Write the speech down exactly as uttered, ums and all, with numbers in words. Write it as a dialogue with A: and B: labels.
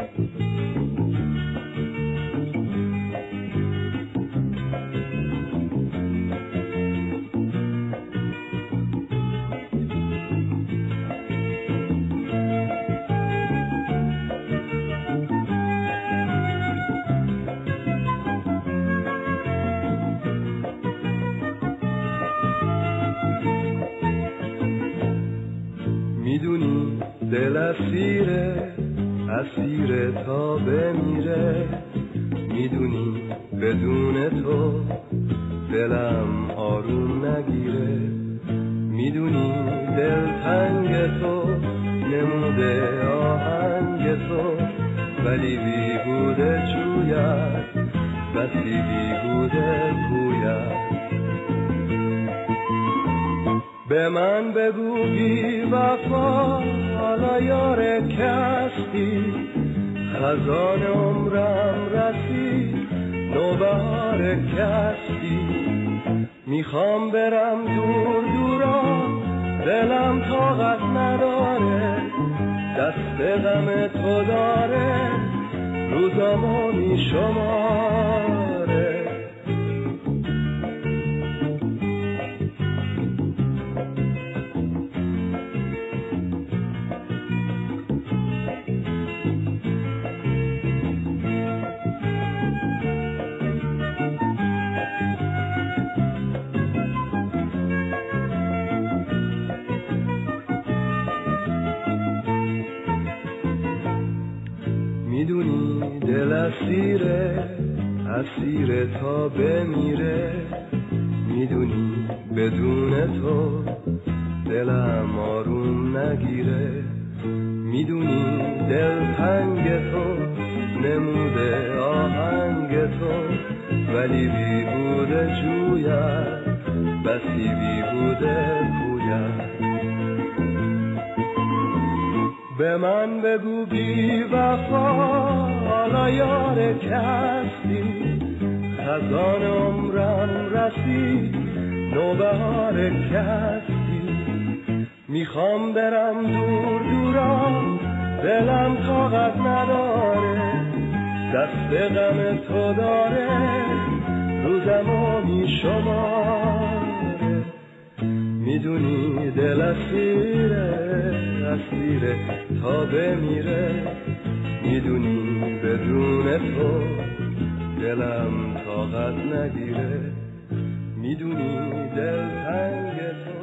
A: میدونی دل اسیره اسیره تا بمیره، میدونی بدون تو دلم آروم نگیره، میدونی دل تنگ تو نموده آهنگ تو، ولی بیهوده جوید بسی بیهوده گوید. به من بگو بی وفا حالا یار کستی، خزان عمرم رسید نوبهار کستی، میخوام برم دور دورا دلم طاقت نداره، دست غم تو داره روزامو میشماره. میدونی دل اسیره اسیره تا بمیره، میدونی بدون تو دلم آروم نگیره، میدونی دل تنگ تو نموده آهنگ تو، ولی بیهوده جوید بسی بیهوده گوید. به من بگو بی وفا حالا یار کستی، خزان عمرم رسید نوبهار کستی، میخوام برم دور دورا دلم طاقت نداره، دست غم تو داره روزمو میشماره. میدونی دل اسیره اسیره تا بمیره، میدونی بدون تو دلم طاقت نگیره، میدونی دل تنگ تو